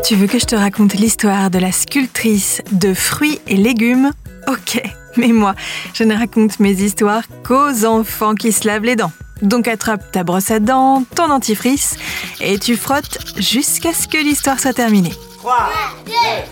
Tu veux que je te raconte l'histoire de la sculptrice de fruits et légumes ? Ok, mais moi, je ne raconte mes histoires qu'aux enfants qui se lavent les dents. Donc attrape ta brosse à dents, ton dentifrice, et tu frottes jusqu'à ce que l'histoire soit terminée. 3, 2,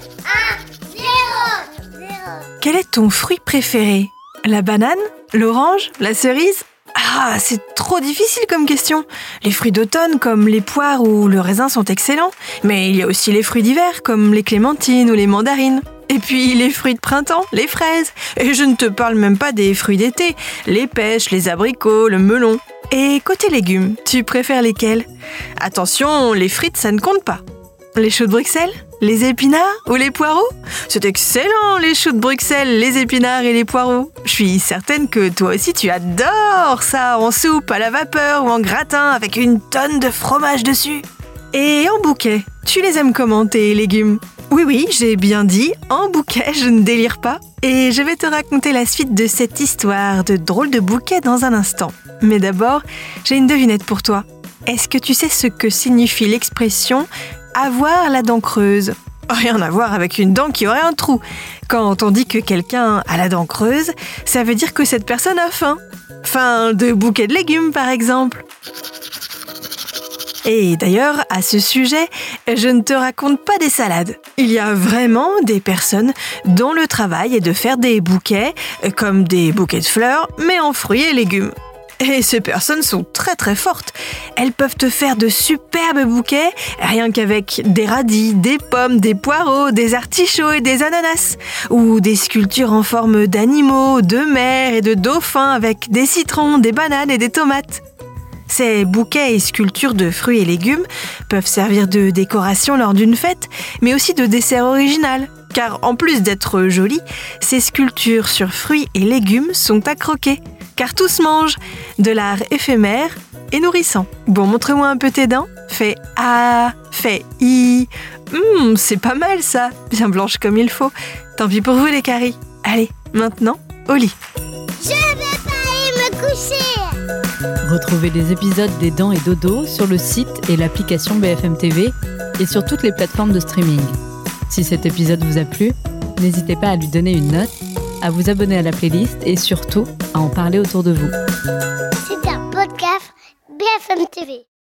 1, 0. Quel est ton fruit préféré ? La banane ? L'orange ? La cerise ? Ah, c'est trop difficile comme question. Les fruits d'automne comme les poires ou le raisin sont excellents, mais il y a aussi les fruits d'hiver comme les clémentines ou les mandarines. Et puis les fruits de printemps, les fraises. Et je ne te parle même pas des fruits d'été, les pêches, les abricots, le melon. Et côté légumes, tu préfères lesquels ? Attention, les frites, ça ne compte pas. Les choux de Bruxelles ? Les épinards ou les poireaux ? C'est excellent, les choux de Bruxelles, les épinards et les poireaux. Je suis certaine que toi aussi tu adores ça, en soupe, à la vapeur ou en gratin avec une tonne de fromage dessus. Et en bouquet, tu les aimes comment tes légumes ? Oui, j'ai bien dit, en bouquet, je ne délire pas. Et je vais te raconter la suite de cette histoire de drôles de bouquet dans un instant. Mais d'abord, j'ai une devinette pour toi. Est-ce que tu sais ce que signifie l'expression « avoir la dent creuse » ? Rien à voir avec une dent qui aurait un trou. Quand on dit que quelqu'un a la dent creuse, ça veut dire que cette personne a faim. Faim de bouquet de légumes, par exemple. Et d'ailleurs, à ce sujet, je ne te raconte pas des salades. Il y a vraiment des personnes dont le travail est de faire des bouquets, comme des bouquets de fleurs, mais en fruits et légumes. Et ces personnes sont très très fortes. Elles peuvent te faire de superbes bouquets, rien qu'avec des radis, des pommes, des poireaux, des artichauts et des ananas. Ou des sculptures en forme d'animaux, de mer et de dauphins avec des citrons, des bananes et des tomates. Ces bouquets et sculptures de fruits et légumes peuvent servir de décoration lors d'une fête, mais aussi de dessert original. Car en plus d'être jolies, ces sculptures sur fruits et légumes sont à croquer. Car tout se mange, de l'art éphémère et nourrissant. Bon, montre-moi un peu tes dents. Fais A, fais I. C'est pas mal ça, bien blanche comme il faut. Tant pis pour vous les caries. Allez, maintenant, au lit. Je vais pas aller me coucher. Retrouvez les épisodes des Dents et Dodo sur le site et l'application BFM TV et sur toutes les plateformes de streaming. Si cet épisode vous a plu, n'hésitez pas à lui donner une note, à vous abonner à la playlist et surtout à en parler autour de vous. C'est un podcast BFM TV.